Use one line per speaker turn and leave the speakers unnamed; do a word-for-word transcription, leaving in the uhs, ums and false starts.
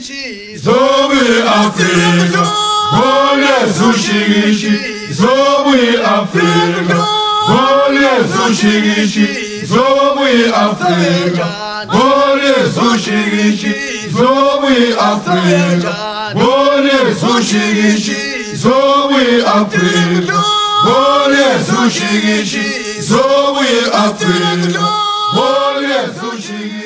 Zoe Africa, Vole Zushigishi, Zoe Africa, Vole Zushigishi, Zoe Africa, Vole Zushigishi, Zoe Africa, Vole Zushigishi, Zoe Africa, Vole Zushigishi, Zoe Africa, Vole Zushigishi.